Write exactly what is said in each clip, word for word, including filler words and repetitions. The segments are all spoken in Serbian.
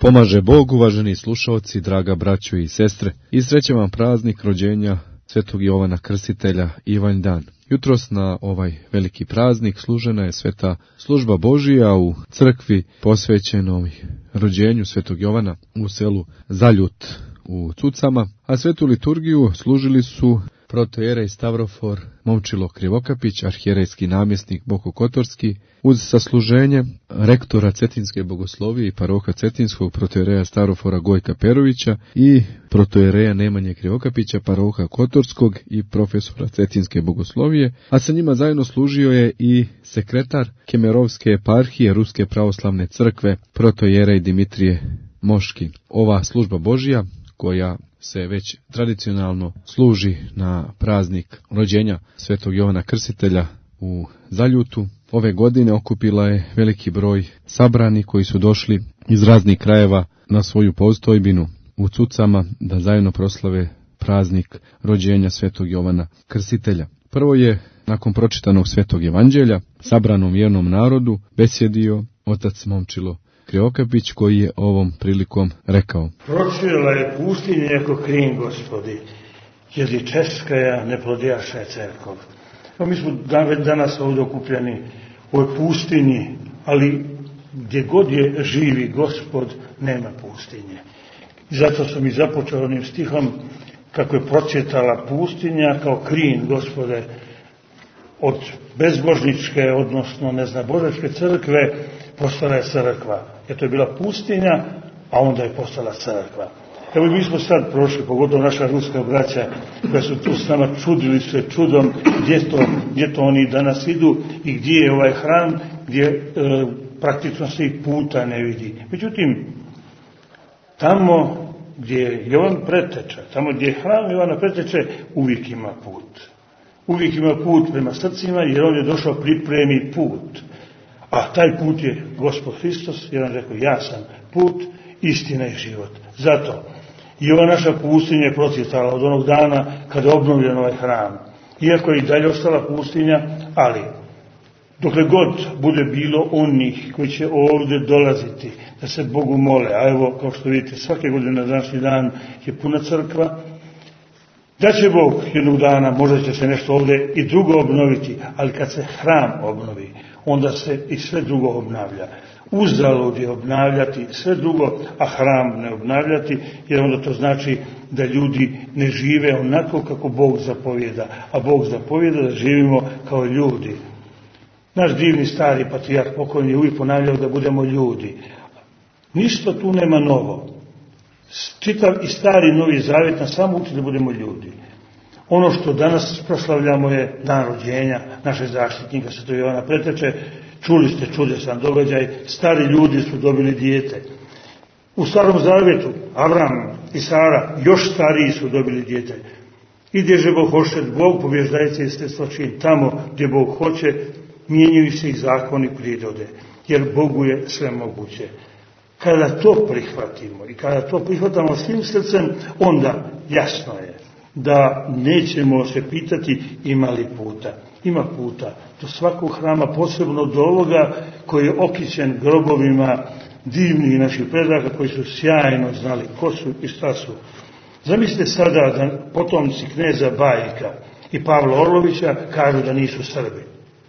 Pomaže Bog, uvaženi slušaoci, draga braćo i sestre, i srećan vam praznik rođenja Svetog Jovana Krstitelja, Ivanjdan. Jutros na ovaj veliki praznik služena je sveta služba Božija u crkvi posvećenoj rođenju Svetog Jovana u selu Zaljut u Cucama, a svetu liturgiju služili su protojerej Stavrofor Momčilo Krivokapić, arhijerejski namjesnik Boko Kotorski, uz sasluženje rektora Cetinske bogoslovije i paroha Cetinskog protojereja Stavrofora Gojka Perovića i protojereja Nemanje Krivokapića, paroha Kotorskog i profesora Cetinske bogoslovije, a sa njima zajedno služio je i sekretar Kemerovske eparhije Ruske pravoslavne crkve, protojerej Dimitrije Moškin. Ova služba Božja, koja se već tradicionalno služi na praznik rođenja Svetog Jovana Krstitelja u Zaljutu, ove godine okupila je veliki broj sabrani koji su došli iz raznih krajeva na svoju postojbinu u Cucama da zajedno proslave praznik rođenja Svetog Jovana Krstitelja. Prvo je, nakon pročitanog Svetog Evanđelja, sabranom vjernom narodu besjedio otac Momčilo Krivokapić, koji je ovom prilikom rekao: Procvila je pustinja jako krin, Gospodi, jeli českaja ne plodijaša cerkov. Pa mi smo danas ovdje okupljeni u ovoj pustinji, ali gdje god je živi Gospod, nema pustinje. I zato sam i započeo onim stihom kako je procvjetala pustinja kao krin, Gospode, od bezbožničke, odnosno neznabožačke crkve, postala je crkva. Jer to je bila pustinja, a onda je postala crkva. Evo mi smo sad prošli, pogotovo naša ruska braća, koja su tu s nama čudili se čudom gdje to, gdje to oni danas idu i gdje je ovaj hram, gdje e, praktično se i puta ne vidi. Međutim, tamo gdje je Jovan Preteča, tamo gdje je hram Jovana Preteče, uvijek ima put. Uvijek ima put prema srcima, jer on je došao pripremi put. A taj put je Gospod Hristos, jer on rekao: ja sam put, istina i život. Zato i ova naša pustinja je procvjetala od onog dana kada je obnovljen ovaj hram. Iako je i dalje ostala pustinja, ali dokle god bude bilo onih koji će ovdje dolaziti da se Bogu mole, a evo, kao što vidite, svake godine na današnji dan je puna crkva, da će Bog jednog dana, možda će se nešto ovdje i drugo obnoviti, ali kad se hram obnovi, onda se i sve drugo obnavlja. Uzalud je obnavljati sve drugo, a hram ne obnavljati, jer onda to znači da ljudi ne žive onako kako Bog zapovjeda, a Bog zapovjeda da živimo kao ljudi. Naš divni stari patrijarh pokojni je uvijek ponavljao da budemo ljudi. Ništa tu nema novo. Čitav i stari Novi Zavjet nas samo uči da budemo ljudi. Ono što danas proslavljamo je dan rođenja našeg zaštitnika Svetog Jovana Preteče. Čuli ste čudesan događaj, stari ljudi su dobili dijete. U Starom Zavjetu Avram i Sara, još stariji, su dobili dijete. I gdje je Bog hoće, Bog pobježdajce jeststvo čin. Tamo gdje Bog hoće, mijenjaju se i zakoni prirode, jer Bogu je sve moguće. Kada to prihvatimo i kada to prihvatamo svim srcem, onda jasno je da nećemo se pitati ima li puta. Ima puta do svakog hrama, posebno do ovoga koji je okićen grobovima divnih naših predaka koji su sjajno znali ko su i šta su. Zamislite sada da potomci kneza Bajka i Pavla Orlovića kažu da nisu Srbi.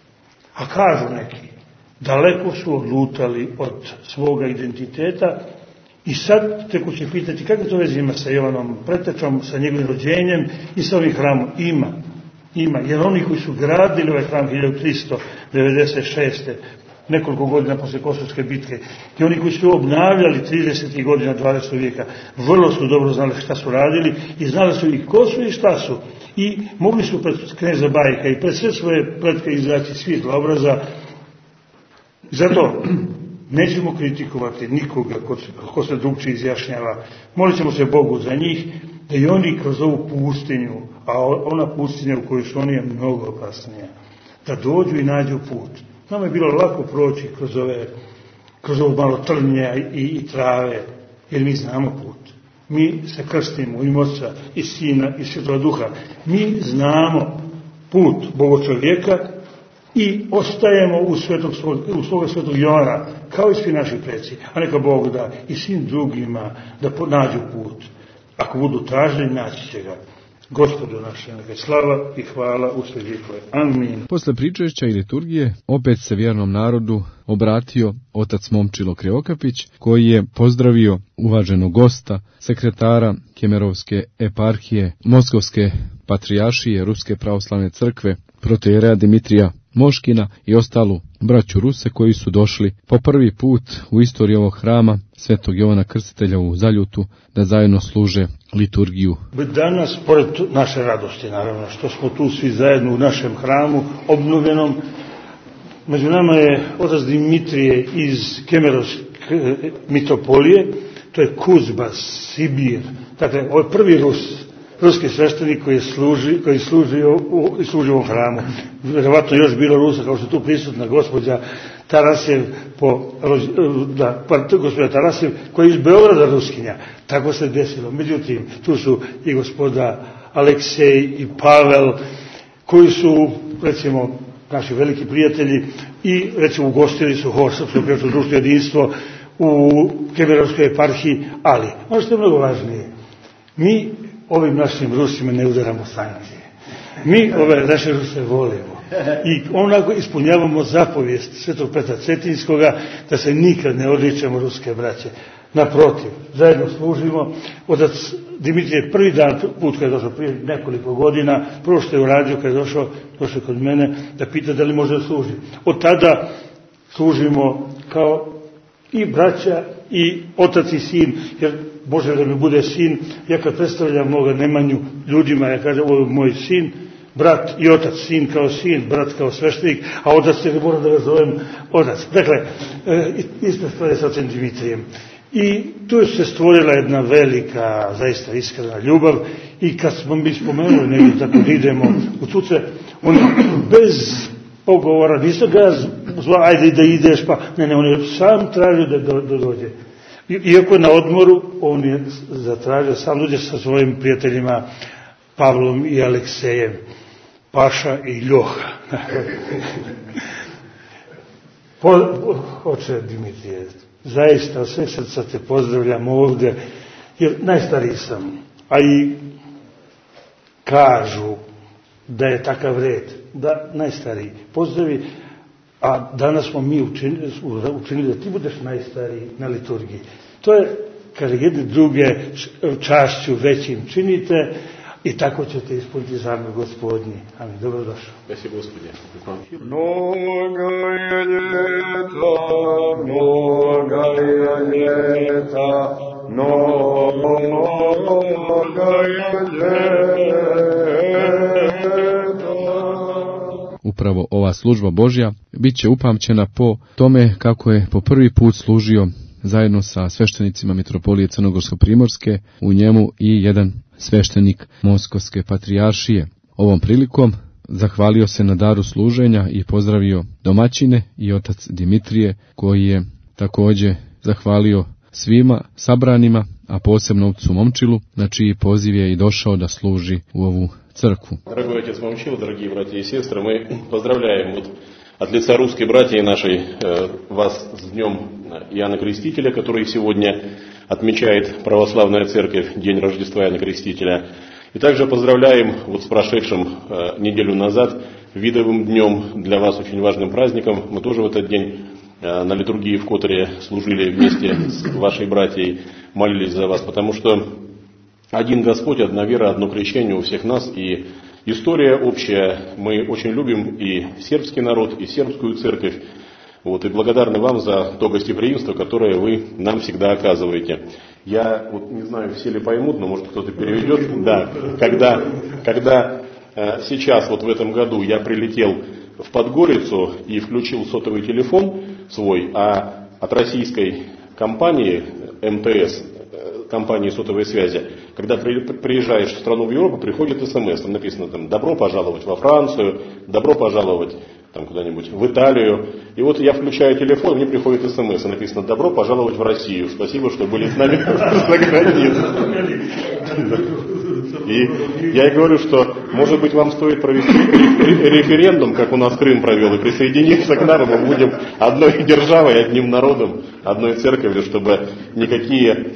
A kažu neki, daleko su odlutali od svoga identiteta i sad teko će pitati kakve to veze ima sa Jovanom Pretečom, sa njegovim rođenjem i sa ovim hramom. Ima, ima, jer oni koji su gradili ovaj hram hiljadu tristo devedeset šeste nekoliko godina poslije Kosovske bitke, i oni koji su obnavljali tridesetih godina dvadesetog vijeka, vrlo su dobro znali šta su radili i znali su i ko su i šta su. I mogli su pred kneza Bajka i pred sve svoje pretke izaći svjetla obraza. Zato nećemo kritikovati nikoga ko, ko se drugčije izjašnjava. Molit ćemo se Bogu za njih, da i oni kroz ovu pustinju, a ona pustinja u kojoj su oni je mnogo opasnija, da dođu i nađu put. Nama je bilo lako proći kroz ove, kroz ovo malo trnja i, i trave, jer mi znamo put. Mi se krstimo u ime Oca i Sina i Svetoga Duha. Mi znamo put Boga čovjeka, i ostajemo u, svetog, u svoga svetog Jovana, kao i svi naši preci, a neka Bog da i svim drugima da nađu put. Ako budu tražili, naći će ga. Gospodu naše, neka slava i hvala u sve vjekove. Amin. Posle pričešća i liturgije, opet se vjernom narodu obratio otac Momčilo Krivokapić, koji je pozdravio uvaženog gosta, sekretara Kemerovske eparhije, Moskovske patrijaršije Ruske pravoslavne crkve, protoijereja Dimitrija Moškina i ostalu braću Ruse koji su došli po prvi put u istoriji ovog hrama Svetog Jovana Krstitelja u Zaljutu da zajedno služe liturgiju. Danas, pored naše radosti, naravno, što smo tu svi zajedno u našem hramu obnovljenom, među nama je otac Dimitrije iz Kemerovske mitropolije, to je Kuzba, Sibir, dakle, ovo je prvi Rus, ruski sveštenik koji služi, koji služi u, služi u hramu. Vjerovatno još bilo Rusa, kao što je tu prisutna gospođa Tarasjev, po, da, gospođa Tarasjev, koja je iz Beograda Ruskinja. Tako se desilo. Međutim, tu su i gospoda Aleksej i Pavel, koji su, recimo, naši veliki prijatelji i, recimo, ugostili su hor Srpsko prijačno društvo jedinstvo u Kemerovskoj eparhiji, ali, ono što je mnogo važnije, mi ovim našim Rusima ne udaramo sankcije. Mi ove naše Ruse volimo i onako ispunjavamo zapovijest Svetog Petra Cetinskoga da se nikad ne odričemo ruske braće. Naprotiv, zajedno služimo. Otac Dimitrije prvi dan put kad je došao prije nekoliko godina, prvo što je uradio kad je došao, došao kod mene da pita da li može da služi. Od tada služimo kao i braća i otac i sin, jer Bože da mi bude sin, ja kad predstavljam moga Nemanju ljudima, ja kažem ovo je moj sin, brat i otac, sin kao sin, brat kao sveštenik, a otac je ne mora da ga zovem otac. Dakle, ista stvar je sa ocem Dimitrijem. I tu je se stvorila jedna velika, zaista iskrena ljubav i kad smo mi spomenuli negdje tako da idemo u tuce, on bez pogovora, nisu ga zva, ajde da ideš, pa ne, ne, on je sam tražio da, da, da dođe. Iako na odmoru, on je zatražio sam dođe sa svojim prijateljima Pavlom i Aleksejem, Paša i Ljoha. Po, oče Dimitrije, zaista od sve srca te pozdravljam ovdje, jer najstariji sam, a i kažu da je takav red, da najstariji pozdravi, a danas smo mi učinili, učinili da ti budeš najstariji na liturgiji. To je, kada jedne druge čašću većim činite, i tako ćete ispuniti zamer Gospodnji. Amin. Dobrodošao. Спаси Господи. Многое лето, многое лето, многое лето. Upravo ova služba Božja bit će upamćena po tome kako je po prvi put služio zajedno sa sveštenicima mitropolije Crnogorsko-primorske, u njemu i jedan sveštenik Moskovske patrijaršije. Ovom prilikom zahvalio se na daru služenja i pozdravio domaćine i otac Dimitrije, koji je također zahvalio svima sabranima, a posebno otcu Momčilu, na čiji poziv je i došao da služi u ovu crkvu. Дорогой отец Момчил, дорогие братья и сестры, мы поздравляем вот от лица русской братьи нашей э, вас с днем Иоанна Крестителя, который сегодня отмечает православная церковь, день Рождества Иоанна Крестителя. И также поздравляем вот с прошедшим э, неделю назад видовым днем, для вас очень важным праздником. Мы тоже в этот день э, на литургии в Которе служили вместе с вашей братьей, молились за вас, потому что один Господь, одна вера, одно крещение у всех нас, и история общая. Мы очень любим и сербский народ, и сербскую церковь. Вот, и благодарны вам за то гостеприимство, которое вы нам всегда оказываете. Я вот не знаю, все ли поймут, но может кто-то переведет. Да, когда, когда э, сейчас, вот в этом году, я прилетел в Подгорицу и включил сотовый телефон свой, а от российской компании эм тэ эс, компании сотовой связи, когда приезжаешь в страну в Европу, приходит смс, там написано там «Добро пожаловать во Францию», «Добро пожаловать там куда-нибудь в Италию». И вот я включаю телефон, мне приходит смс, написано «Добро пожаловать в Россию». Спасибо, что были с нами за границей. И я и говорю, что, может быть, вам стоит провести референдум, как у нас Крым провел, и присоединиться к нам, и мы будем одной державой, одним народом, одной церковью, чтобы никакие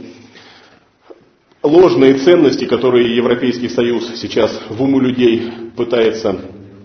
ложные ценности, которые Европейский Союз сейчас в уму людей пытается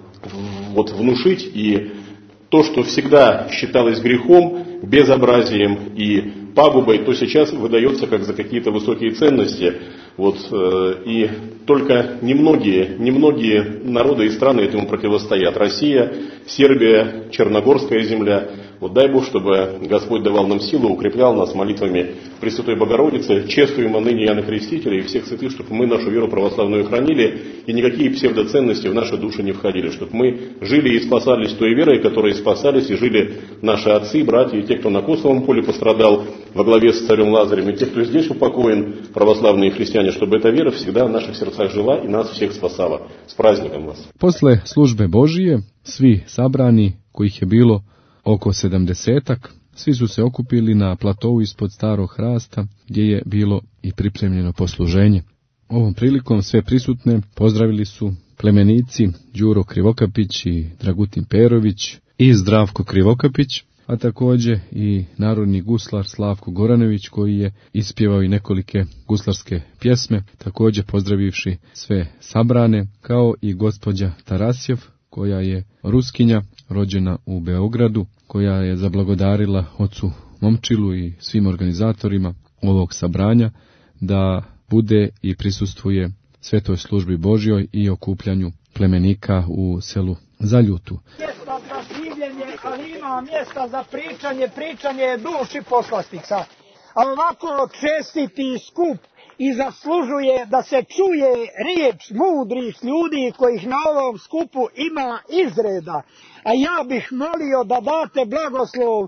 вот, внушить, и то, что всегда считалось грехом, безобразием и пагубой, то сейчас выдается как за какие-то высокие ценности. Вот, э, и только немногие, немногие народы и страны этому противостоят. Россия, Сербия, Черногорская земля. Вот дай Бог, чтобы Господь давал нам силу, укреплял нас молитвами Пресвятой Богородицы, чествуем ныне Иоанна Крестителя и всех святых, чтобы мы нашу веру православную хранили, и никакие псевдоценности в наши души не входили, чтобы мы жили и спасались той верой, которой спасались и жили наши отцы, братья и те, кто на Косовом поле пострадал во главе с царем Лазарем, и те, кто здесь упокоен, православные христиане, чтобы эта вера всегда в наших сердцах жила и нас всех спасала. С праздником вас! Posle službe Božije, svi sabrani, kojih je bilo oko sedamdesetak, svi su se okupili na platovu ispod starog hrasta, gdje je bilo i pripremljeno posluženje. Ovom prilikom sve prisutne pozdravili su plemenici Đuro Krivokapić i Dragutin Perović i Zdravko Krivokapić, a također i narodni guslar Slavko Goranović, koji je ispjevao i nekolike guslarske pjesme, također pozdravivši sve sabrane, kao i gospođa Tarasjev, koja je Ruskinja, rođena u Beogradu, koja je zablagodarila ocu Momčilu i svim organizatorima ovog sabranja da bude i prisustvuje svetoj službi Božjoj i okupljanju plemenika u selu Zaljutu. Mjesta za življenje, ali ima mjesta za pričanje, pričanje je duši poslastica. A ovako čestiti skup i zaslužuje da se čuje riječ mudrih ljudi kojih na ovom skupu ima izreda. A ja bih molio da date blagoslov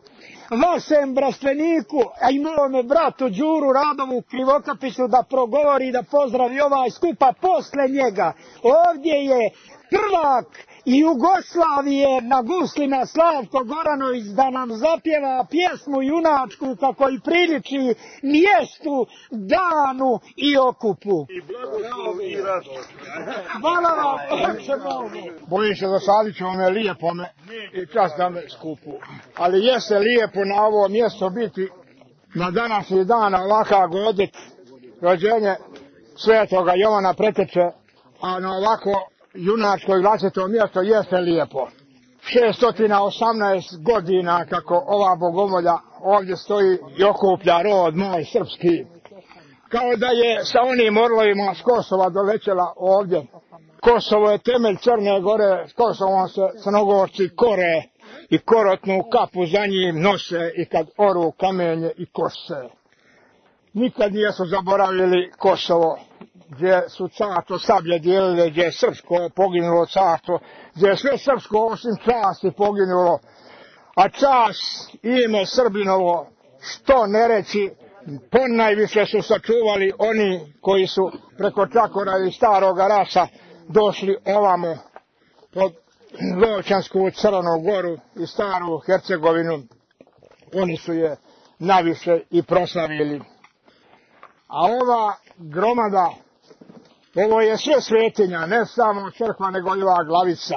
vašem brastveniku, a i mome bratu Đuru Radovu Krivokapiću da progovori, da pozdravi ovaj skup, a posle njega ovdje je prvak Jugoslavije na guslima Slavko Goranović da nam zapjeva pjesmu junačku kako i priliči mjestu, danu i okupu. I blagoslov i radost. Hvala vam, oče mogu. Bojim se dosadit ću me lijepo me i čast da me skupu. Ali jeste lijepo na ovo mjesto biti na današnji dan ovakav godit rođenje svetoga Jovana Preteče, a na ovako junačko i vlastito mjesto jeste lijepo. šesto osamnaest godina kako ova bogomolja ovdje stoji i okuplja rod moj srpski. Kao da je sa onim orlovima s Kosova dolećela ovdje. Kosovo je temelj Crne Gore, s Kosovom se Crnogorci kore i korotnu kapu za njim nose i kad oru kamenje i kose. Nikad nisu zaboravili Kosovo, gdje su carstvo sablje dijelile, gdje je srpsko poginulo carstvo, gdje je sve srpsko osim časti poginulo, a čast ime Srbinovo, što ne reći, ponajviše su sačuvali oni koji su preko Čakora i Staroga Rasa došli ovamo pod Lovćansku Crnu Goru i Staru Hercegovinu. Oni su je najviše i proslavili. A ova gromada, ovo je sve svetinja, ne samo crkva, nego i ova glavica.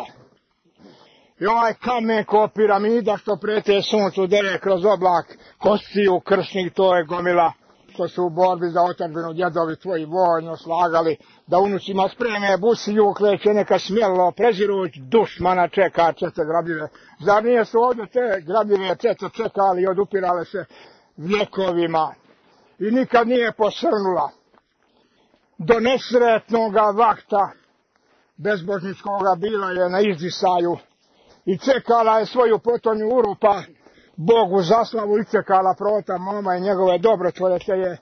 I ovaj kamen ko piramida što prete suncu dere kroz oblak, kostiju kršnih, to je gomila što su u borbi za otadžbinu djedovi tvoji vojno slagali, da unucima spreme busiju kleće neka smjelo, preziruć dušmana čeka čete grabljive. Zar nije su ovdje te grabljive čete čekali i odupirale se vjekovima i nikad nije posrnula. Do nesretnoga vakta bezbožničkoga bila je na izdisaju i čekala je svoju potonju urupa, Bogu za slavu i čekala prota moma i njegove dobrotvorje, te je,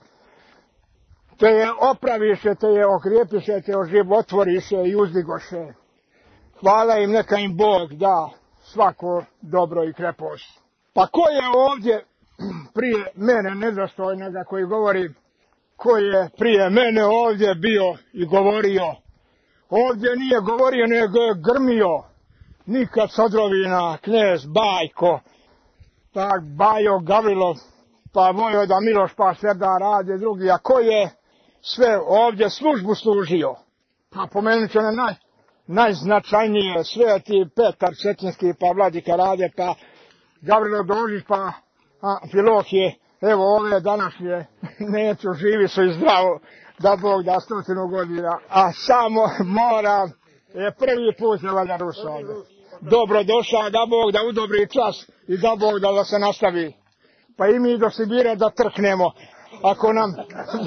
te je opraviše, te je okrijepiše, te oživotvoriše i uzdigoše. Hvala im, neka im Bog da svako dobro i krepost. Pa ko je ovdje prije mene nedostojnoga koji govori, ko je prije mene ovdje bio i govorio? Ovdje nije govorio, nego je grmio. Nikad Sodrovina, knez Bajko, pa Bajo Gavrilo, pa Vojvoda Miloš, pa Serdar Rade drugi, a ko je sve ovdje službu služio? Pa pomenut ću one naj, najznačajnije, Sveti Petar Cetinski, pa Vladika Rade, pa Gavrilo Dožić, pa Amfilohije. Evo ove današnje neću, živi su i zdravo, da Bog da stotinu godina. A samo moram, je prvi put je valja Rusa ovdje. Dobro došao, da Bog da u dobri čas i da Bog da, da se nastavi. Pa i mi do Sibira da trknemo, ako nam,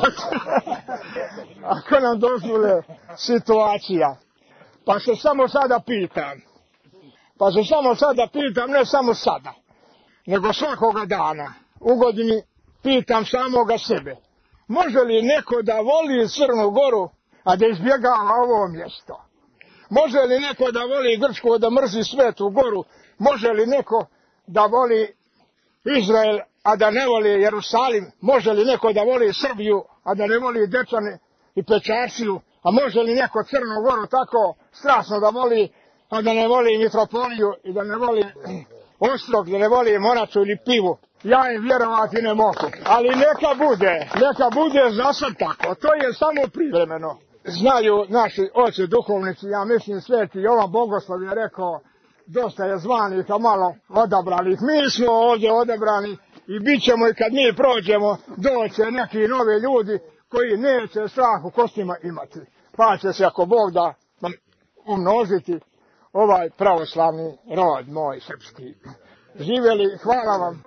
ako nam dozvole situacija. Pa se samo sada pitam, pa se samo sada pitam, ne samo sada, nego svakoga dana, u godini pitam samoga sebe. Može li neko da voli Crnu Goru, a da izbjegava ovo mjesto? Može li neko da voli Grčku, da mrzi Svetu Goru? Može li neko da voli Izrael, a da ne voli Jerusalim? Može li neko da voli Srbiju, a da ne voli Dečane i Pečarciju? A može li neko Crnu Goru tako strasno da voli, a da ne voli Mitropoliju i da ne voli Ostrog, da ne voli Moraču ili Pivu? Ja im vjerovati ne mogu, ali neka bude, neka bude za sad tako, to je samo privremeno. Znaju naši oci duhovnici, ja mislim Sveti Jovan Bogoslov je rekao, dosta je zvanih, a malo odabranih. Mi smo ovdje odabrani i bit ćemo i kad mi prođemo, doće neki novi ljudi koji neće strah u kostima imati. Pa će se, ako Bog da, umnožiti ovaj pravoslavni rod moj srpski. Živjeli, hvala vam.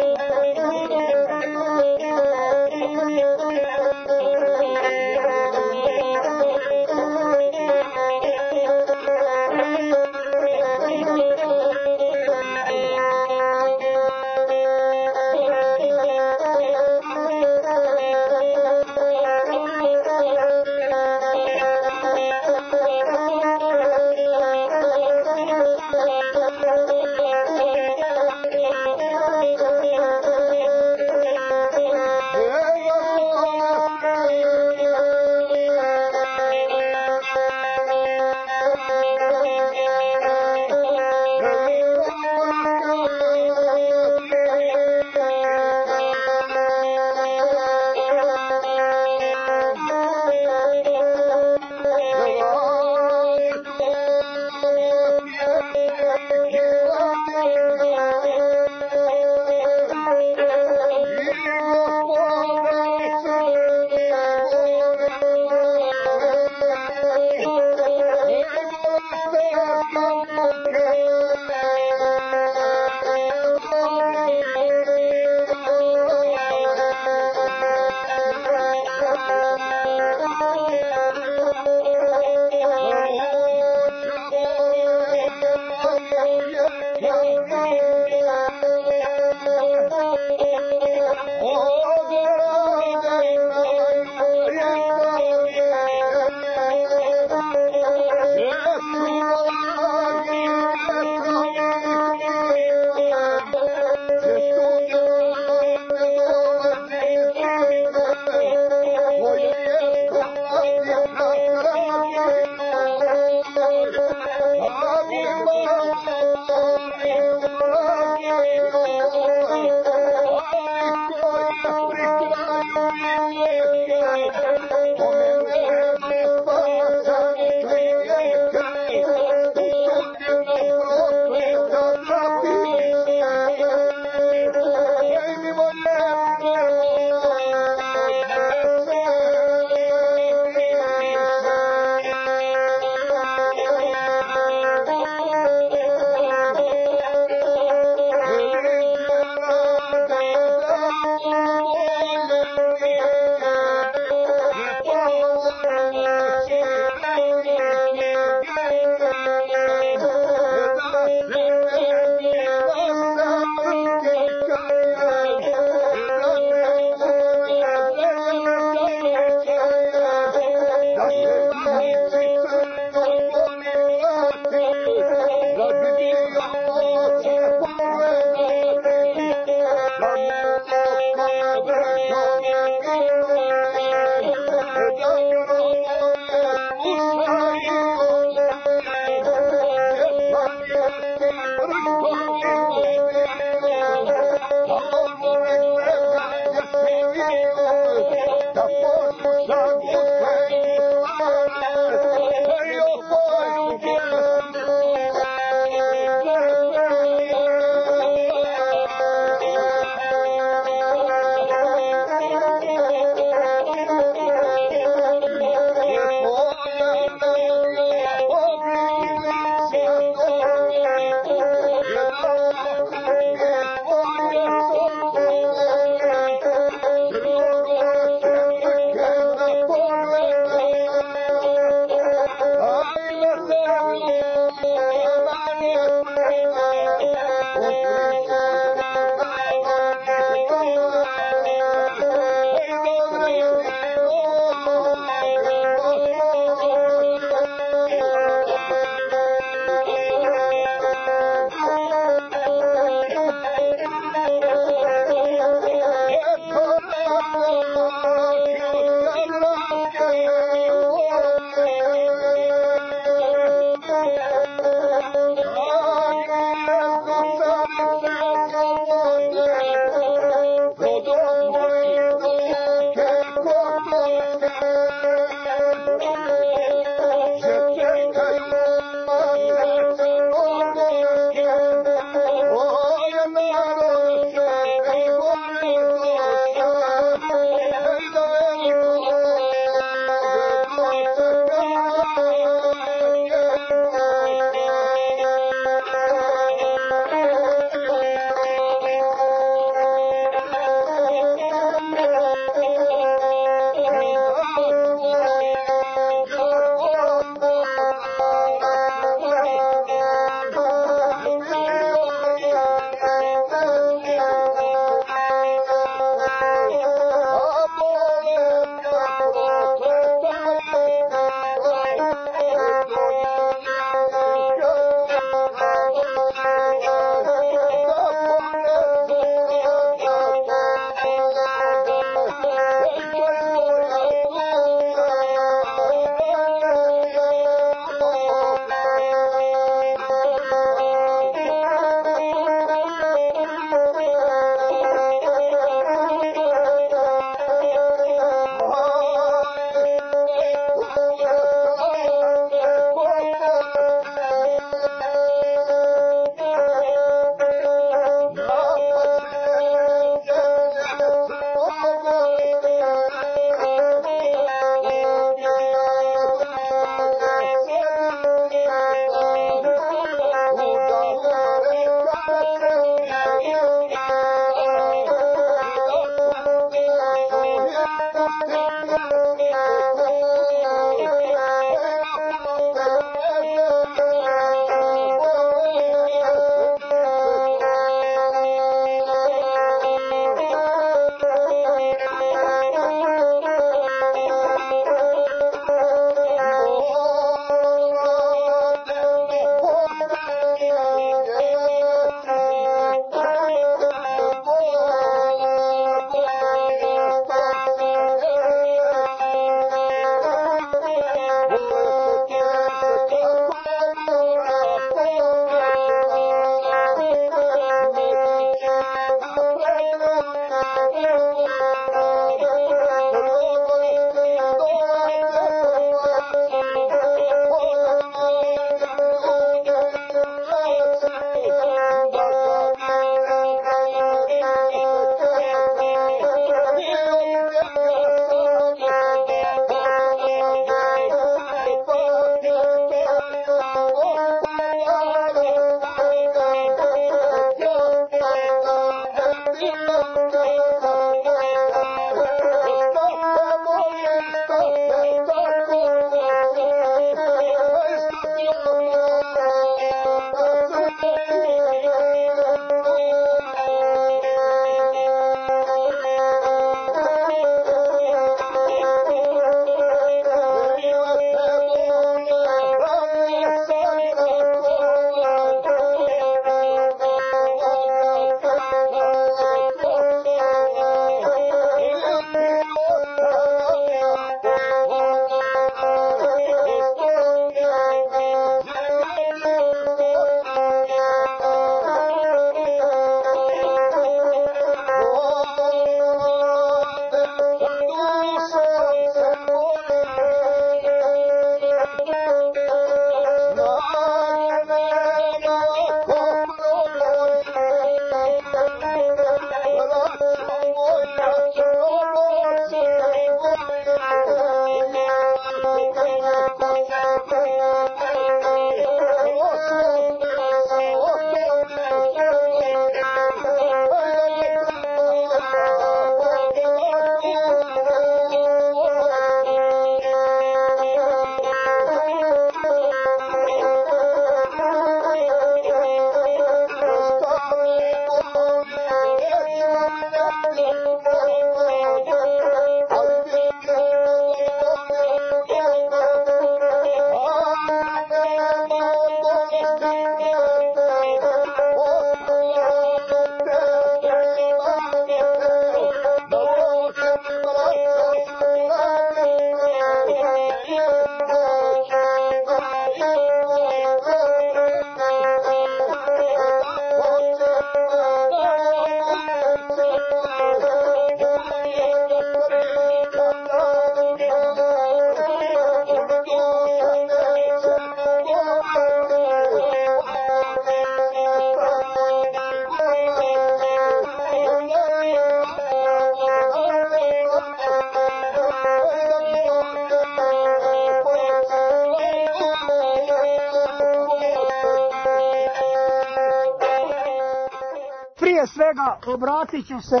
Prije svega obratit ću se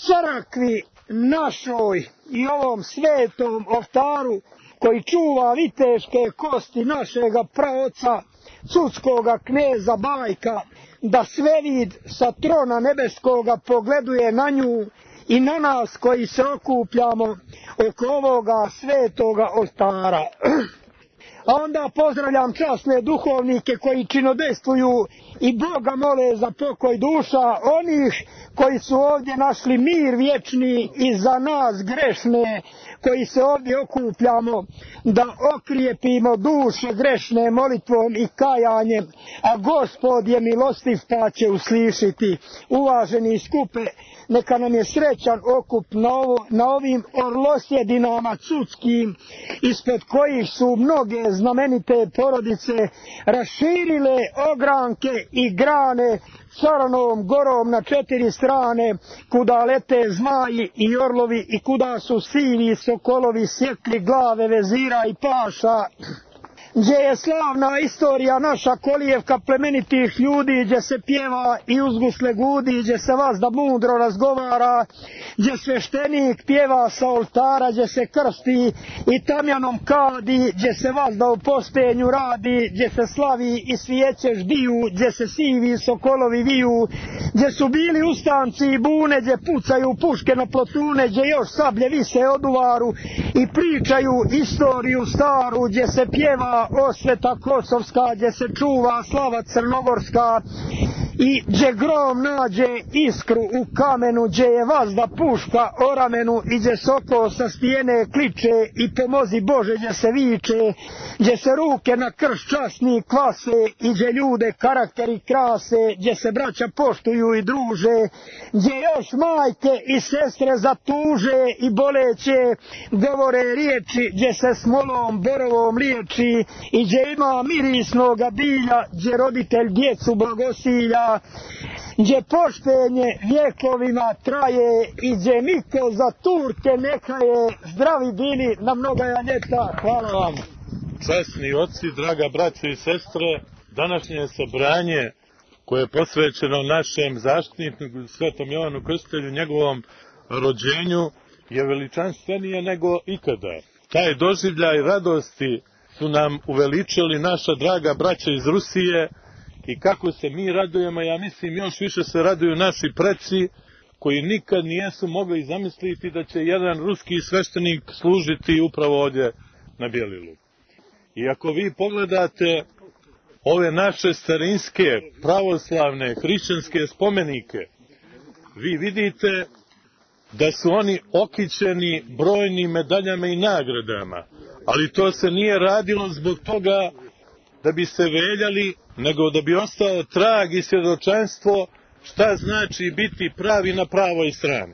crkvi našoj i ovom svetom oltaru koji čuva viteške kosti našega praoca, cudskoga kneza Bajka, da svevid sa trona nebeskoga pogleduje na nju i na nas koji se okupljamo oko ovoga svetoga oltara. A onda pozdravljam časne duhovnike koji činodejstvuju i Boga mole za pokoj duša onih koji su ovdje našli mir vječni i za nas grešne koji se ovdje okupljamo da okrijepimo duše grešne molitvom i kajanjem, a Gospod je milostiv pa će uslišiti. Uvaženi skupe, neka nam je srećan okup na, ovo, na ovim orlosjedinama cudskim, ispred kojih su mnoge znamenite porodice raširile ogranke i grane Crnom gorom na četiri strane, kuda lete zmaji i orlovi i kuda su sivi sokolovi sjekli glave vezira i paša. gdje je slavna istorija naša kolijevka plemenitih ljudi, gdje se pjeva i uzgusle gudi, gdje se vazda mudro razgovara, gdje sveštenik pjeva sa oltara, gdje se krsti i tamjanom kadi, gdje se vazda u postenju radi, gdje se slavi i svijeće ždiju, gdje se sivi sokolovi viju, gdje su bili ustanci i bune, gdje pucaju puške na plotune, gdje još sablje vise od uvaru i pričaju istoriju staru, gdje se pjeva osveta kosovska, gdje se čuva slava crnogorska i gdje grom nađe iskru u kamenu, gdje je vazda puška o ramenu i gdje soko sa stijene kliče i pomozi Bože gdje se viče, gdje se ruke na krš časni kvase i gdje ljude karakteri krase, gdje se braća poštuju i druže, gdje još majke i sestre zatuže i boleće govore riječi, gdje se smolom borovom liječi i gdje ima mirisnoga bilja, gdje roditelj djecu blagosilja, gdje poštenje vjekovima traje i gdje niko za turke neka je. Zdravi bili na mnoga ljeta. Hvala vam. Časni oci, draga braće i sestre, današnje sabranje koje je posvećeno našem zaštitniku Svetom Jovanu Krstitelju, njegovom rođenju, je veličanstvenije nego ikada. Taj doživljaj radosti su nam uveličili naša draga braća iz Rusije i kako se mi radujemo, ja mislim još više se raduju naši preci koji nikad nijesu mogli zamisliti da će jedan ruski sveštenik služiti upravo ovdje na Bjelilu. I ako vi pogledate ove naše starinske, pravoslavne, hrišćanske spomenike, vi vidite da su oni okićeni brojnim medaljama i nagradama, ali to se nije radilo zbog toga da bi se veljali, nego da bi ostao trag i svjedočanstvo šta znači biti pravi na pravoj strani.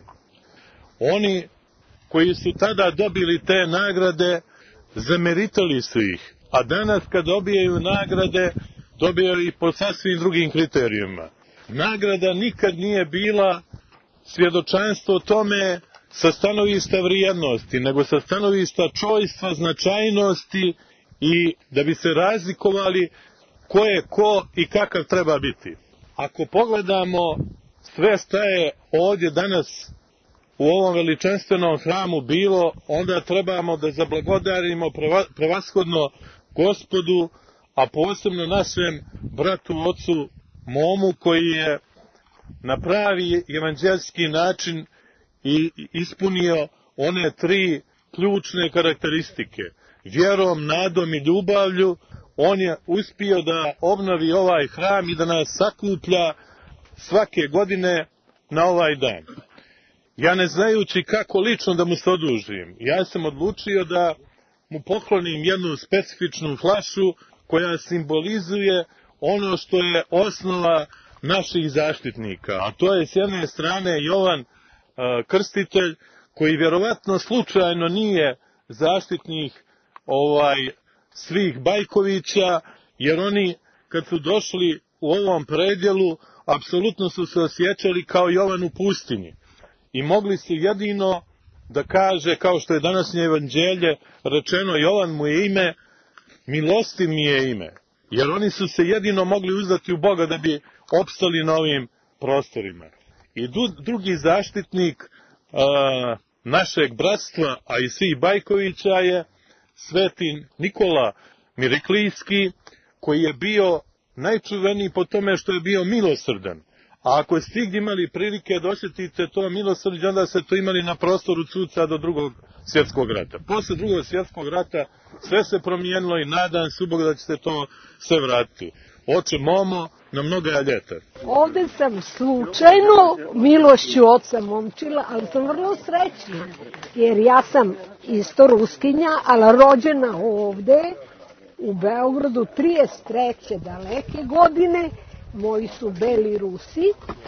Oni koji su tada dobili te nagrade, zameritali su ih, a danas kad dobijaju nagrade, dobijaju ih po sasvim drugim kriterijima. Nagrada nikad nije bila svjedočanstvo tome sa stanovišta vrijednosti, nego sa stanovišta čojstva, značajnosti i da bi se razlikovali ko je ko i kakav treba biti. Ako pogledamo sve šta je ovdje danas u ovom veličanstvenom hramu bilo, onda trebamo da zablagodarimo prevashodno Gospodu, a posebno našem bratu, ocu Momu, koji je na pravi evanđelski način i ispunio one tri ključne karakteristike. Vjerom, nadom i ljubavlju on je uspio da obnovi ovaj hram i da nas sakuplja svake godine na ovaj dan. Ja ne znajući kako lično da mu se odužim, ja sam odlučio da mu poklonim jednu specifičnu flašu koja simbolizuje ono što je osnova naših zaštitnika, a to je s jedne strane Jovan uh, Krstitelj, koji vjerovatno slučajno nije zaštitnik ovaj svih Bajkovića, jer oni kad su došli u ovom predjelu apsolutno su se osjećali kao Jovan u pustinji i mogli su jedino da kaže, kao što je današnje evanđelje rečeno, Jovan mu je ime, milostiv mi je ime, jer oni su se jedino mogli uzdati u Boga da bi opstali na ovim prostorima. I drugi zaštitnik a, našeg bratstva, a i svih Bajkovića, je sveti Nikola Miriklijski, koji je bio najčuveniji po tome što je bio milosrdan. A ako ste stigli imali prilike da osjetite to milosrđe, onda ste to imali na prostoru Cuca do drugog svjetskog rata. Posle drugog svjetskog rata sve se promijenilo i nadam se Bog da ćete to sve vratiti. Oče Momo, na mnoga ljeta. Ovdje sam slučajno milošću oca Momčila, ali sam vrlo srećna, jer ja sam isto Ruskinja, ali rođena ovdje u Beogradu trideset treće daleke godine. Moji su beli Rusi,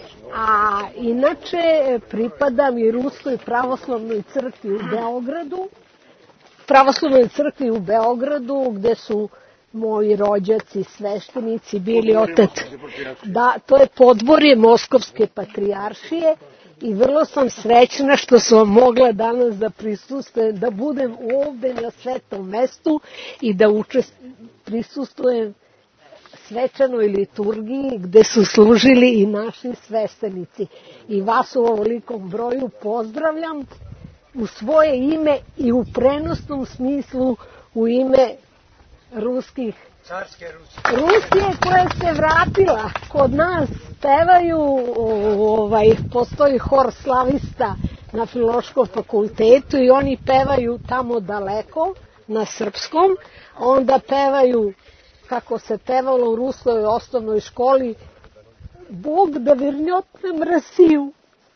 a inače pripadam i Ruskoj pravoslavnoj crkvi u Beogradu, pravoslavnoj crkvi u Beogradu, gde su moji rođaci, sveštenici bili otet. Da, to je podvorje Moskovske patrijaršije i vrlo sam srećna što sam mogla danas da prisustvujem, da budem ovdje na svetom mestu i da učestvujem prisustujem svečanoj liturgiji gde su služili i naši sveštenici. I vas u ovolikom broju pozdravljam u svoje ime i u prenosnom smislu u ime ruskih carske Rusije. Rusije koja se vratila kod nas, pevaju, ovaj, postoji hor slavista na Filološkom fakultetu i oni pevaju tamo daleko na srpskom, onda pevaju kako se pevalo u ruskoj osnovnoj školi, Bog da вернёт nam Rasiju.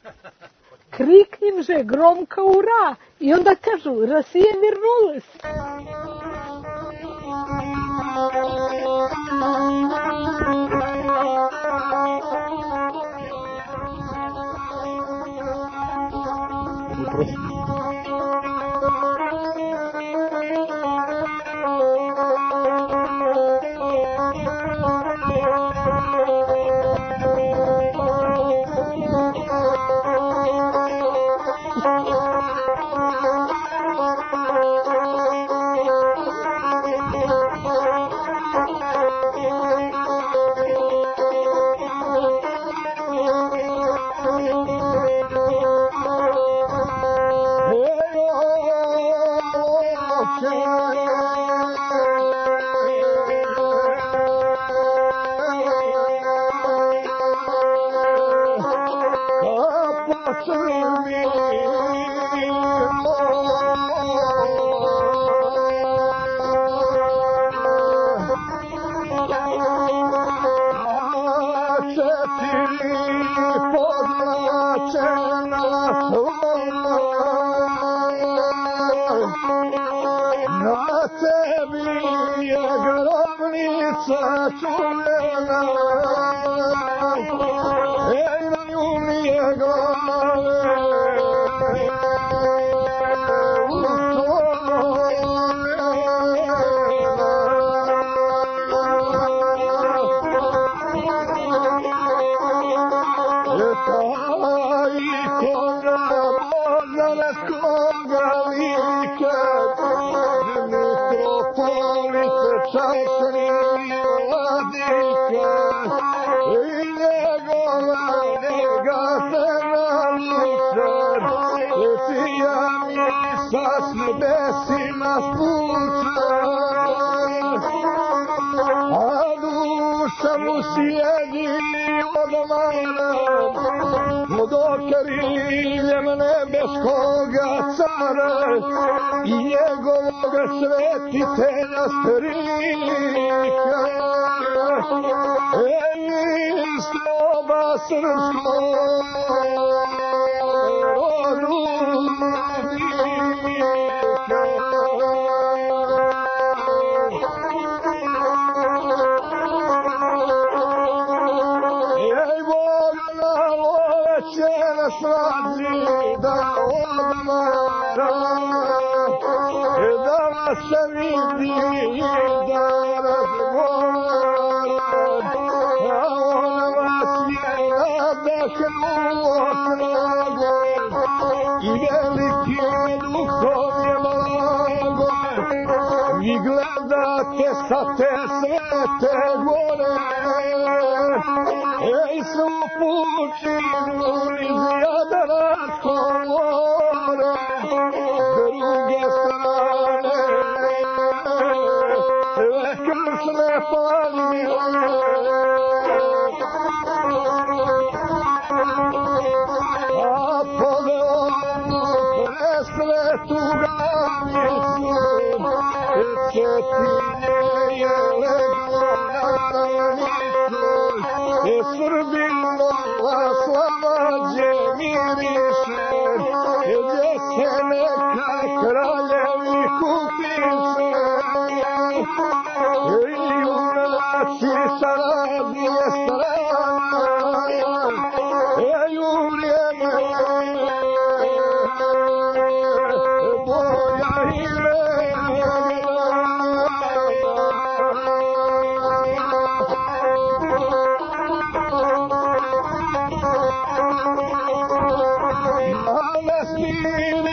Kriknim že gromka ura i onda kažu Rasija вернулась.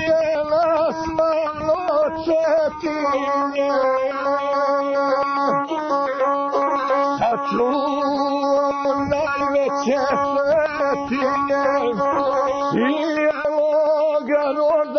Thank you.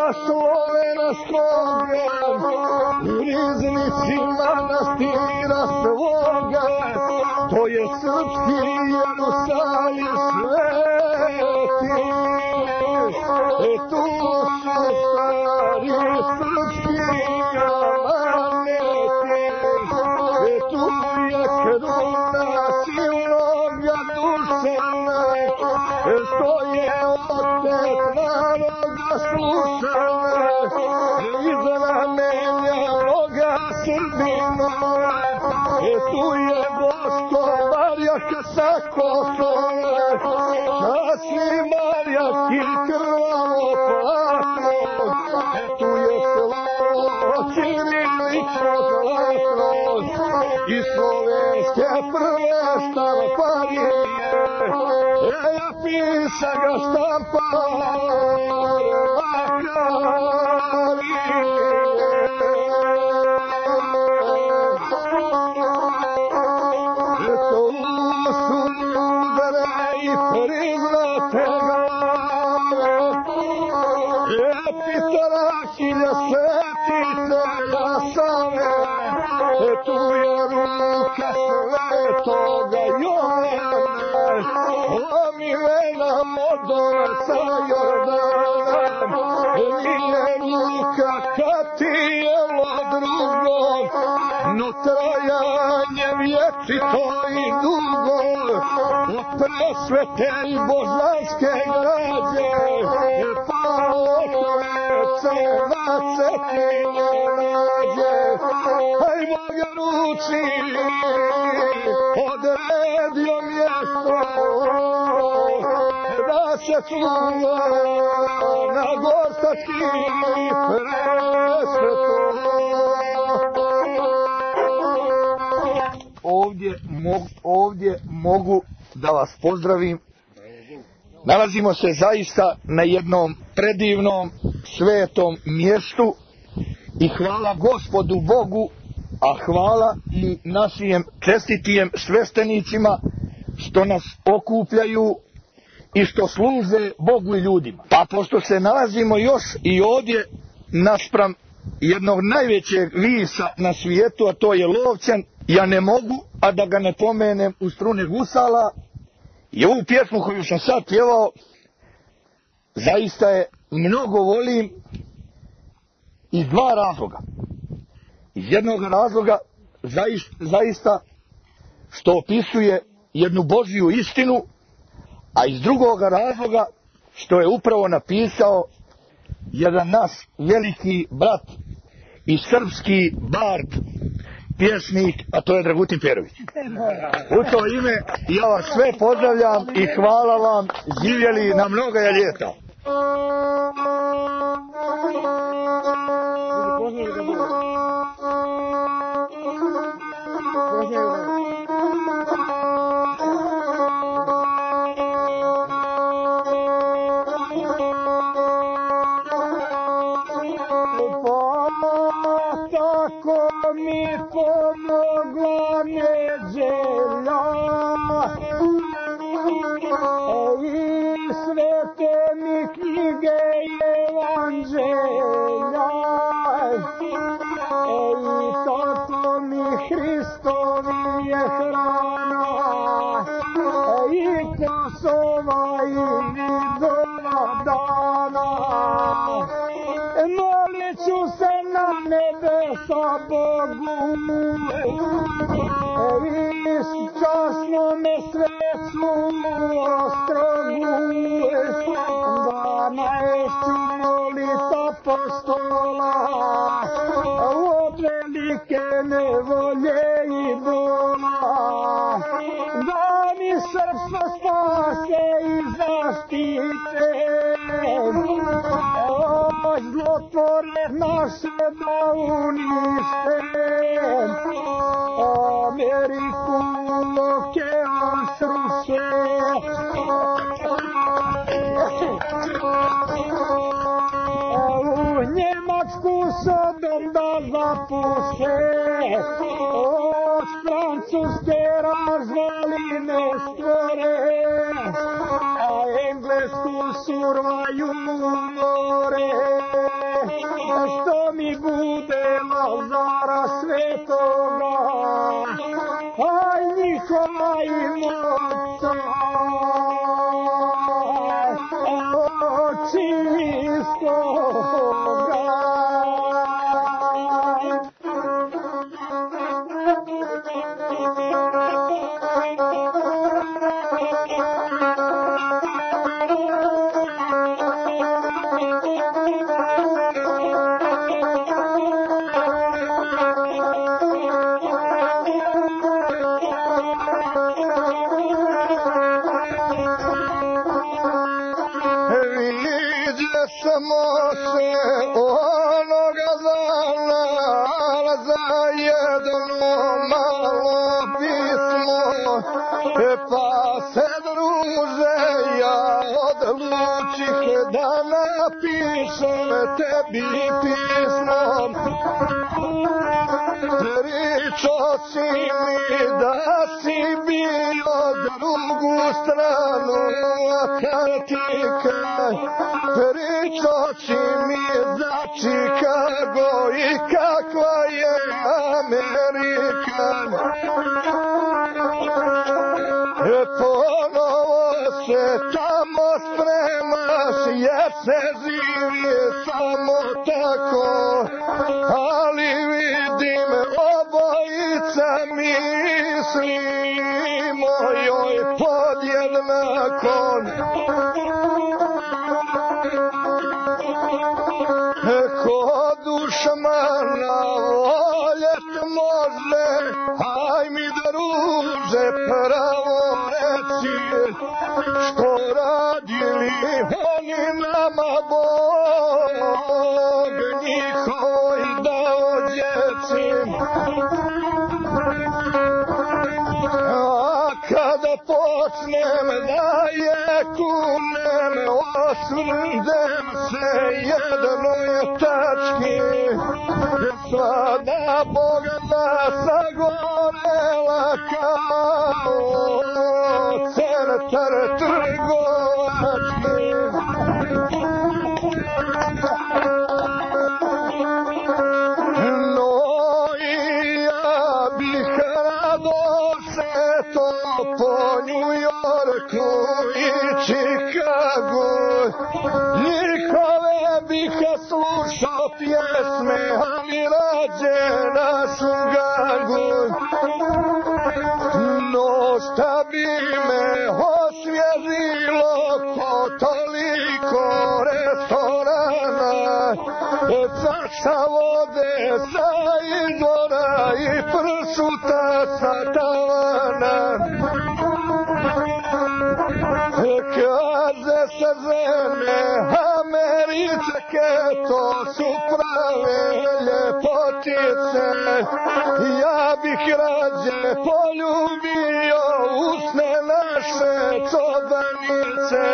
slovenaškoga, u riznici manastira svoga, to je srpski Jerusalim sveti. E tu su stari srpski amaneti, e tu je kruna silnoga Dušana, što je otec naroda slušana, iz ramenja noga Srbina. E tu je Boško Marjaka sa Kosova, časni Marjaki krvavo platno. E tu je Slovo ćirilično zlatno i slovenske prve štamparije. E ja pisa ga štampar Makarije. Eto su udare i priznate glave, Epitarahilja svetice jasane, tu je ruka svetoga Jovana, omilena modoraca Jordana, nije ruka Katijelo drugom, no trajanje vječito i dugo, od presvete i božanske građe, pa otrece na Cetinje nađe. Aj Boga ruči, odredio mjesto, da se čuva na gostački presveto. Ovdje, mo, ovdje mogu da vas pozdravim. Nalazimo se zaista na jednom predivnom svetom mjestu i hvala Gospodu Bogu, a hvala i našim čestitijem sveštenicima što nas okupljaju i što služe Bogu i ljudima. Pa pošto se nalazimo još i ovdje naspram jednog najvećeg visa na svijetu, a to je Lovćan, ja ne mogu a da ga ne pomenem u strune gusala. I ovu pjesmu koju sam sad pjevao zaista je mnogo volim iz dva razloga. Iz jednog razloga zaista što opisuje jednu Božju istinu, a iz drugog razloga što je upravo napisao jedan naš veliki brat i srpski bard, pjesnik, a to je Dragutin Perović. U to ime ja vas sve pozdravljam i hvala vam, živjeli na mnoga ljeta. Mi pomogla neđelja i svete mi knjige evanđelja i tako mi Hristovi je hrana i Kosova i Vidova dana. Molit ću se na nebesa Bogu i časnome svecu ostrogu, da najveću molit apostola od velike nevolje i bola, da mi srpstvo spase i zaštite, zlotvore naše da unište, Ameriku okean sruše, u Njemačku Sodom da zapuše, od Francuske razvaline stvore, a Englesku survaju more. što mi bude Lazara svetoga, aj Nikolaj moca, očinskoga. Pa se druže ja odlučih da napišem tebi pismo. Pričo si mi da si bio drugu stranu Atlantika. Pričo si mi za Chicago i kakva je Amerika. Ponovo se tamo spremaš jer se živi samo tako, ali vidim obojica mislimo joj podjednako. Ko dušmana voljet može, aj mi druže pravo reci, što radili oni nama Bog njihoj dao djeci. A kada počnem da je kunem, osvrndem se jednoj tački, sada Bogata sagorela kao centar trgovački. No i ja bih rado se to po New Yorku i Chicagu, njihove bih slušao pjesme, ali rađe našu gangu. No šta bi me osvježilo ko toliko restorana, čaša vode sa izvora i pršuta sa tavana. Kaže se žene Američke, to su prave ljepotice, ja bih rađe poljubio usne naše čobanice.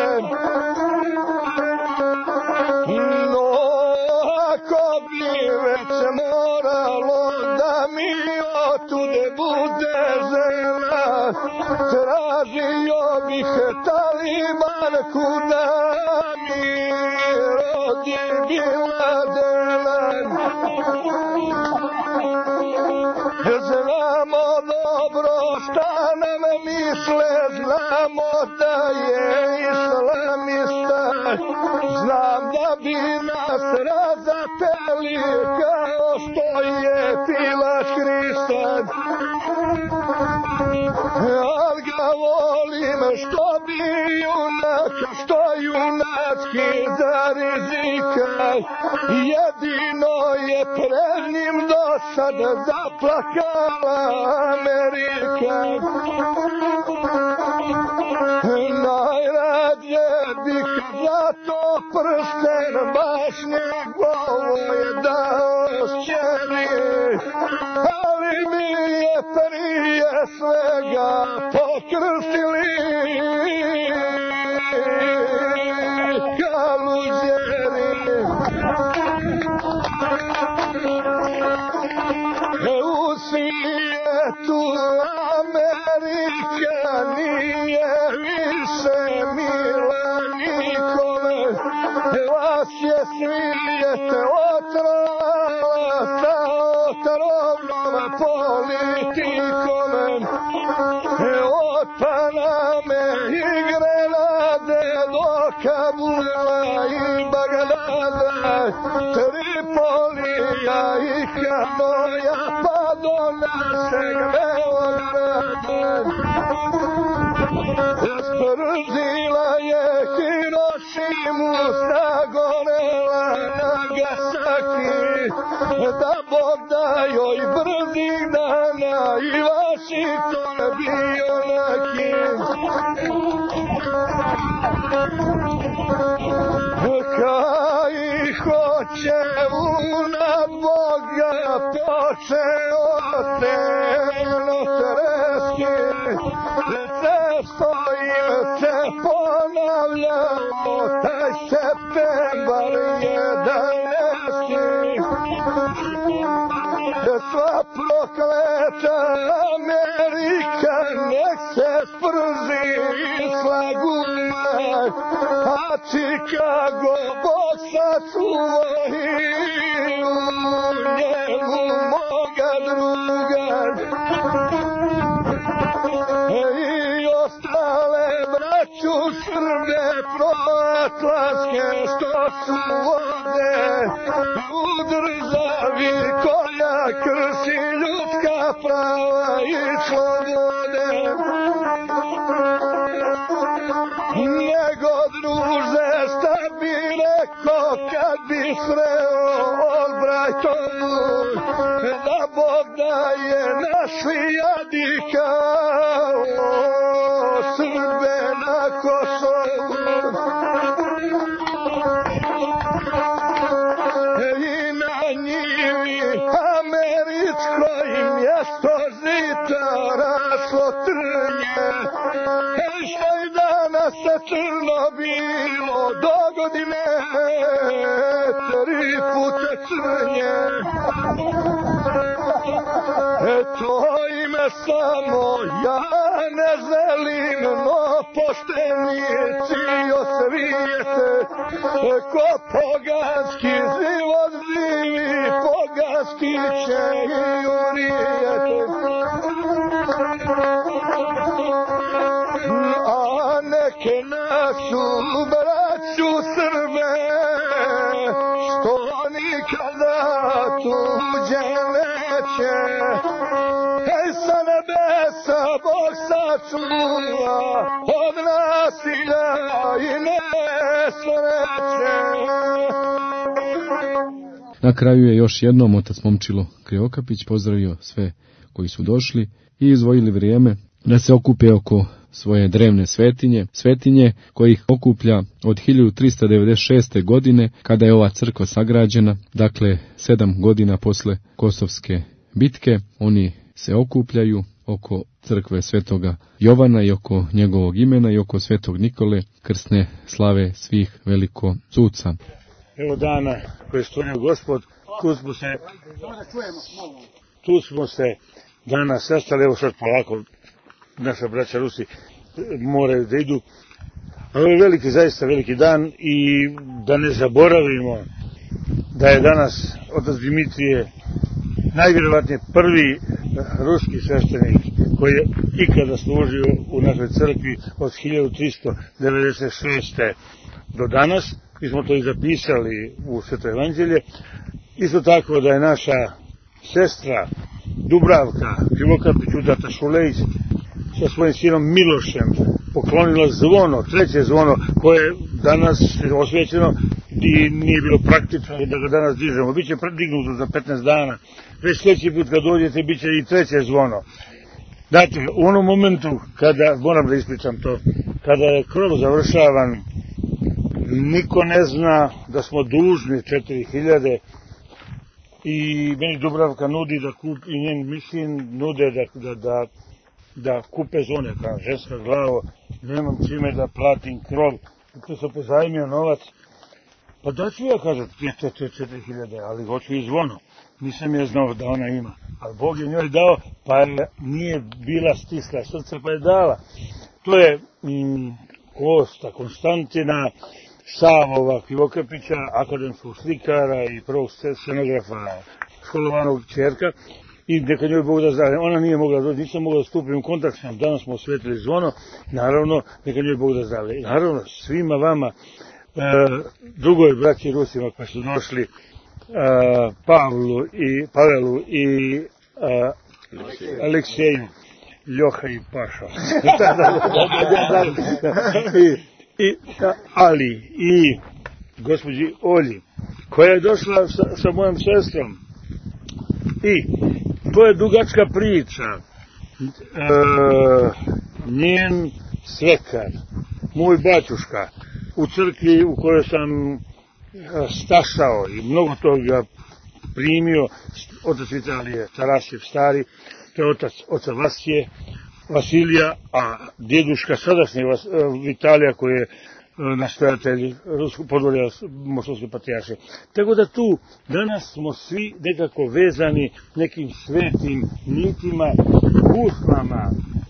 No ako bi već moralo da mi otude bude žena, tražio bih talibanku da mi rodi Biladena. Znamo dobro šta nam misle, znamo da je islamista, znam da bi nas razapeli kao što je Pilat Hristan. Al ga volim što bi junaka, što junački za rizika, jedino je pred njim do sada zaplakala Amerika. Najrađe bih zato prsten baš njegovoj dao šćeri, ali mi je prije svega pokrstili kaluđeri. U svijetu Amerika nije više mila nikome, vas je svijet od otrala sa otrovnom politikom. Od Paname i Grenade do Kabula i Bagdada, Tripolija i Hanoja pa do našeg Beograda. Sprzila je Hirošimu, sagorela Nagasaki, da Bog da joj brzih dana i Vašington bio nakim. Kaj hoće una Boga počeo teno treski, stojim se ponavljamo, taj septembar jedanaesti. Sva prokleta Amerika nek se sprži i slaguma, a Chicago Bog sačuvaj u njemu moga druga. I ostale braću Srbe proatlantske što su ovde u državi koja krši ljudska prava i slobode. Nego druže šta bi rekao kad bi sreo Albrightovu, da Bog da je našli jadika Srbe na Kosovu. I na njivi američkoj mjesto žita raslo trnje. Ej, što je danas se crno bilo do godine, tri puta crnje. Eto ime samo ja ne želim, no poštenici osvijete, ko poganski život živi, poganski će i urijete. A neke našu braću Srbe, što nikada tuđe neće, ej sa nebesa Bog sačuva od nasilja i nesreće. Na kraju je još jednom otac Momčilo Krivokapić pozdravio sve koji su došli i izdvojili vrijeme da se okupe oko svoje drevne svetinje, svetinje kojih okuplja od hiljadu trista devedeset šeste. godine kada je ova crkva sagrađena, dakle sedam godina posle Kosovske bitke. Oni se okupljaju oko crkve Svetoga Jovana i oko njegovog imena i oko Svetog Nikole, krsne slave svih velikosuca. Evo dana koje je stvorio Gospod, tu smo se, tu smo se danas sastali, evo sad polako naša braća Rusi moraju da idu. Ovo je veliki, zaista veliki dan i da ne zaboravimo da je danas otac Dimitrije najvjerovatnije prvi ruski sveštenik koji je ikada služio u našoj crkvi od hiljadu tristo devedeset šeste. do danas. Mi smo to i zapisali u Sveto evanđelje. Isto tako da je naša sestra Dubravka Krivokapić udata Šulejić sa svojim sinom Milošem poklonila zvono, treće zvono, koje je danas osvećeno i nije bilo praktično da ga danas dižemo. Biće dignuto za petnaest dana. Već sljedeći put kad dođete biće i treće zvono. Dakle, u onom momentu kada, moram da ispričam to, kada je krov završavan, niko ne zna da smo dužni četiri hiljade i meni Dubravka nudi da kupi, i njen mislim nude da, da, da, da kupe zone, kao ženska glavo, nemam čime da platim krov, to sam pozajmio novac. Pa da ću ja, kaže, četiri hiljade, ali hoću i zvono. Nisam je znao da ona ima, ali Bog je njoj dao, pa je, nije bila stisla srce, pa je dala. To je mm, Kosta, Konstantina, Savova Krivokapića, akademskog slikara i prvog scenografa školovanog čerka, i neka njoj Bog da zdravlje. Ona nije mogla doći, nisam mogla da stupim u kontakt s njom. Danas smo osvetili zvono, naravno, neka njoj Bog da zdravlje. I naravno, svima vama, e, drugoj braći Rusima koji su došli, e, Pavlu i Pavelu i e, Alekseju, Ljoha i Paša. I, i Ali i gospođi Olji, koja je došla sa, sa mojom sestrom. I to je dugačka priča. E, njen svekar, moj baćuška, u crkvi u kojoj sam stasao i mnogo toga primio, otac Vitalije Tarasijev stari, to je otac oca Vasije, Vasilija, a djeduška sadašnji Vitalija koji je nastojatelj podvorja Moskovske patrijaršije. Tako da tu danas smo svi nekako vezani nekim svetim nitima, guslama,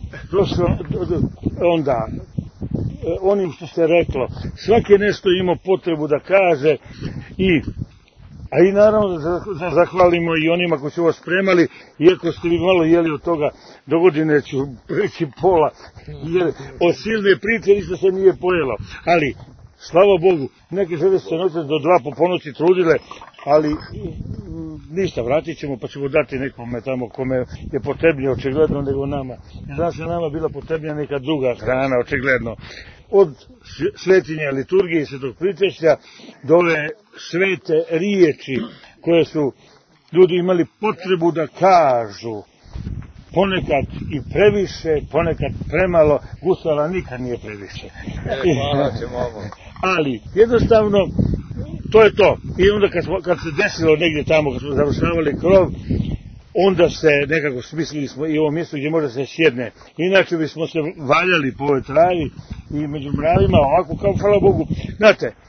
onda onim što se reklo. Svaki je nešto imao potrebu da kaže i a i naravno da zahvalimo i onima koji su ovo spremali, iako ste vi malo jeli od toga, do godine ću reći pola, jer od silne priče ništa se nije pojelo. Ali, slava Bogu, neke žene se noće do dva po ponoći trudile, ali ništa, vratit ćemo pa ćemo dati nekome tamo kome je potrebnije očigledno nego nama. I danas je nama bila potrebnija neka druga hrana, očigledno. Od svetinje liturgije i svetog pričešća do ove svete riječi koje su ljudi imali potrebu da kažu, ponekad i previše, ponekad premalo, gusala nikad nije previše. Ali jednostavno to je to. I onda kad, smo, kad se desilo negdje tamo, kad smo završavali krov, onda se nekako smislili smo i ovo mjesto gdje može se sjedne. Inače bismo se valjali po ovoj travi i među mravima, ovako kao hvala Bogu. Znate, e,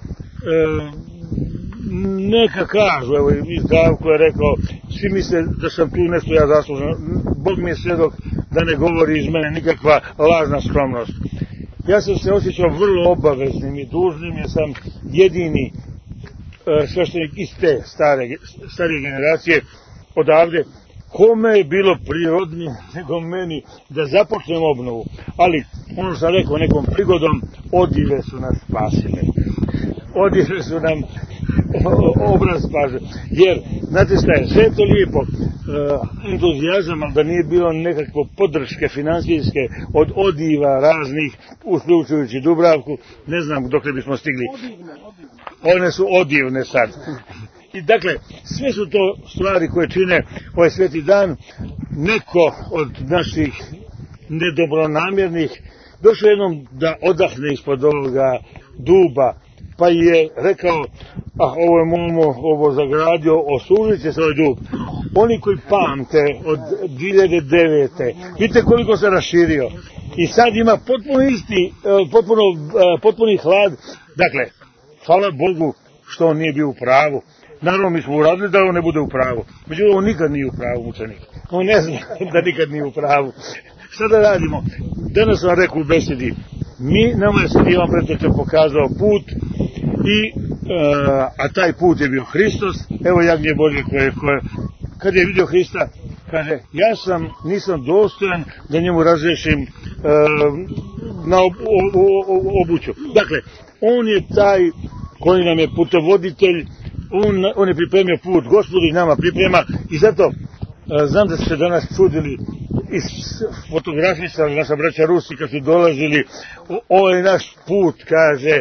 neka kažu, evo i Zdravko je rekao, svi misle da sam tu nešto ja zaslužen. Bog mi je svjedok da ne govori iz mene nikakva lažna skromnost. Ja sam se osjećao vrlo obaveznim i dužnim, jer sam jedini e, sveštenik iz te stare, starije generacije odavde, kome je bilo prirodnije nego meni da započnem obnovu. Ali, ono što sam rekao nekom prigodom, odive su nas spasile. Odive su nam obraz spasile. Jer, znate šta je, sve to lijepo, uh, entuzijazam, ali da nije bilo nekakve podrške financijske od odiva raznih, uključujući Dubravku, ne znam dokle bismo stigli. One su odivne sad. I dakle, sve su to stvari koje čine ovaj sveti dan. Neko od naših nedobronamjernih došao jednom da odahne ispod ovoga duba, pa je rekao, a ovo je Momo ovo zagradio, osužit će se ovaj dub. Oni koji pamte od dvije hiljade devete, vidite koliko se raširio. I sad ima potpuno isti, potpuno, potpuni hlad. Dakle, hvala Bogu što on nije bio u pravu. Naravno, mi smo uradili da on ne bude u pravu. Međutim, on nikad nije u pravu, mučenik. On ne zna da nikad nije u pravu. Šta da radimo? Danas sam rekao u besedi, mi, nama je sad Ivan Preteča pokazao put, i, uh, a taj put je bio Hristos. Evo jagnje Božje koje, koje, kad je vidio Hrista, kaže, ja sam, nisam dostojan da njemu razrešim uh, na ob, ob, ob, obuću. Dakle, on je taj koji nam je putovoditelj. On, on je pripremio put, Gospod i nama priprema, i zato a, znam da ste se danas čudili iz fotografisali naša braća Rusi kad su dolazili, o, ovo je naš put, kaže,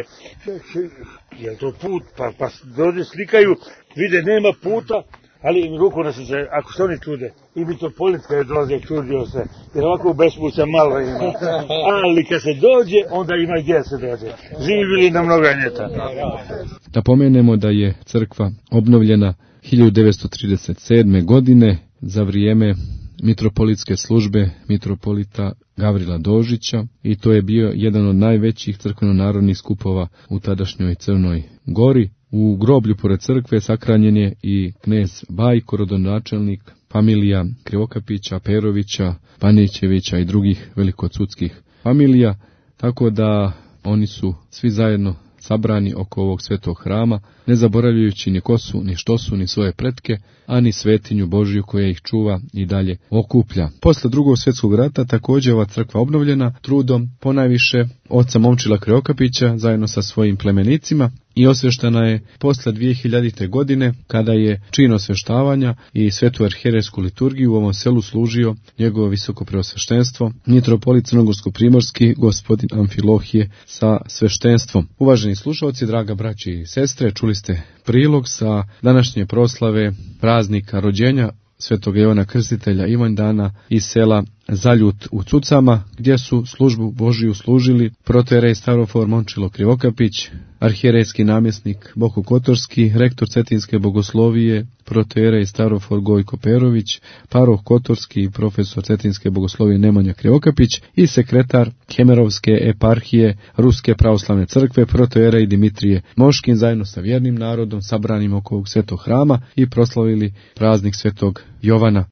je li to put, pa, pa dođe slikaju, vide nema puta, ali ruku na se, ako se oni čude, i mitropolitka je dolaze, čudio se, jer ovako u bespuća malo ima, ali kad se dođe, onda ima gdje se dođe, živili na mnoga ljeta. Da pomenemo da je crkva obnovljena hiljadu devetsto trideset sedme. godine za vrijeme mitropolitske službe mitropolita Gavrila Dožića, i to je bio jedan od najvećih crkveno-narodnih skupova u tadašnjoj Crnoj Gori. U groblju pored crkve sakranjen je i knez Bajko, rodonačelnik familija Krivokapića, Perovića, Panićevića i drugih velikocudskih familija, tako da oni su svi zajedno sabrani oko ovog svetog hrama, ne zaboravljajući ni ko su, ni što su, ni svoje pretke, a ni svetinju Božju koja ih čuva i dalje okuplja. Posle drugog svjetskog rata također ova crkva obnovljena trudom ponajviše oca Momčila Krivokapića zajedno sa svojim plemenicima i osvještena je posle dvije hiljadite. godine kada je čin osvještavanja i svetu arhijerejsku liturgiju u ovom selu služio njegovo visoko preosveštenstvo, mitropolit crnogorsko-primorski gospodin Amfilohije sa sveštenstvom. Uvaženi slušalci, draga braći i sestre, čuli ste prilog sa današnje proslave praznika rođenja svetog Jovana Krstitelja Ivanjdana iz sela Zaljut u Cucama, gdje su službu Božiju služili protojerej Starofor Momčilo Krivokapić, arhijerejski namjesnik Boko Kotorski, rektor Cetinske bogoslovije protojerej Starofor Gojko Perović, paroh Kotorski i profesor Cetinske bogoslovije Nemanja Krivokapić i sekretar Kemerovske eparhije Ruske pravoslavne crkve protojerej Dimitrije Moškin zajedno sa vjernim narodom sabranim oko ovog svetog hrama i proslavili praznik svetog Jovana.